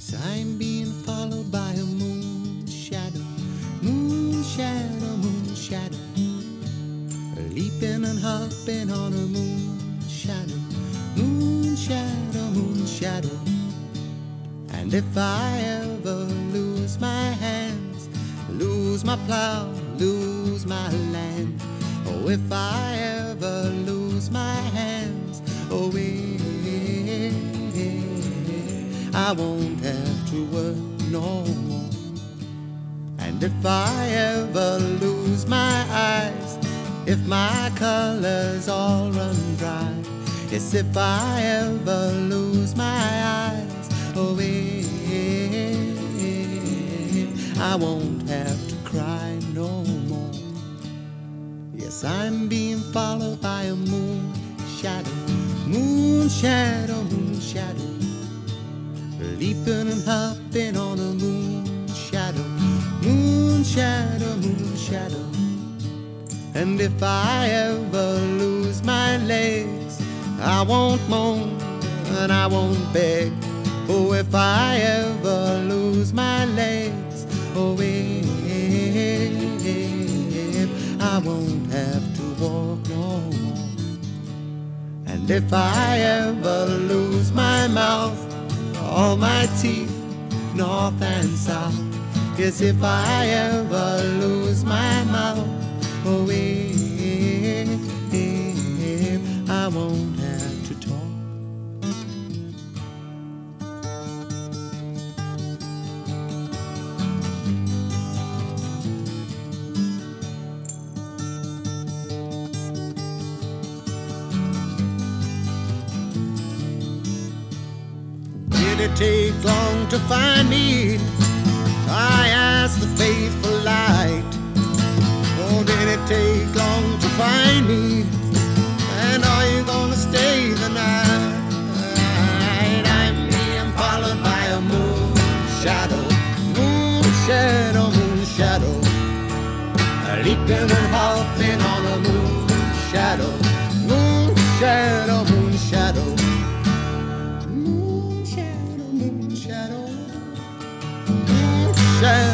'Cause I'm being followed by a moon shadow, moon shadow, moon shadow, leaping and hopping on a moon shadow, moon shadow, moon shadow. And if I ever lose my hands, lose my plow, lose my land, oh, if I ever lose my hands, oh, I won't have to work no more. And if I ever lose my eyes, if my colors all run dry, yes, if I ever lose my eyes, oh, I won't have to cry no more. Yes, I'm being followed by a moon shadow, moon shadow, moon shadow, leaping and hopping on a moon shadow, moon shadow, moon shadow. And if I ever lose my legs, I won't moan and I won't beg. Oh, if I ever lose my legs, oh, I won't have to walk no more. And if I ever lose my mouth, all my teeth, north and south, yes, if I ever lose my mouth, oh, I won't have to talk. Did it take long to find me? I asked the faithful light. Oh, did it take long to find me? And are you gonna stay the night? I'm being followed by a moon shadow, moon shadow, moon shadow, leaping and hopping on a moon shadow, moon shadow, moon shadow. Moon shadow,